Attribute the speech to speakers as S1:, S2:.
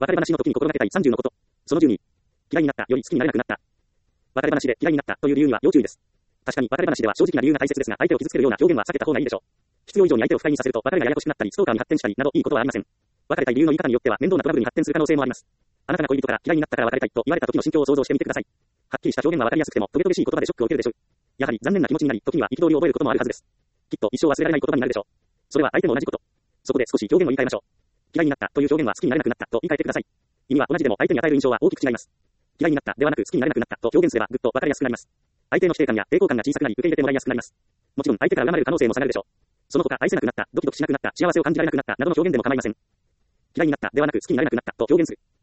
S1: 別れ話の時に心がけたい30のこと。その12。嫌いになったより好きになれなくなった。別れ話で嫌いになったという理由には要注意です。確かに別れ話では正直な理由が大切ですが、相手を傷つけるような表現は避けた方がいいでしょう。必要以上に相手を不快にさせると別れがややこしくなったり、ストーカーに発展したりなどいいことはありません。別れたい理由の言い方によっては面倒なトラブルに発展する可能性もあります。あなたが恋人から嫌いになったから別れたいと言われた時の心境を想像してみてください。はっきりした表現は分かりやすくてもトゲトゲしい言葉でショックを受けるでしょう。やはり残念な気持ちになり、時には憤りを覚えることもあるはずです。きっと一生忘れられない言葉になるでしょう。それは相手も同じこと。そこで少し表現を言い換えましょう。嫌いになったという表現は好きになれなくなったと言い換えてください。意味は同じでも相手に与える印象は大きく違います。嫌いになったではなく好きになれなくなったと表現すればぐっと分かりやすくなります。相手の否定感や抵抗感が小さくなり受け入れてもらいやすくなります。もちろん相手から恨まれる可能性も下がるでしょう。その他愛せなくなった、ドキドキしなくなった、幸せを感じられなくなったなどの表現でも構いません。嫌いになったではなく好きになれなくなったと表現する。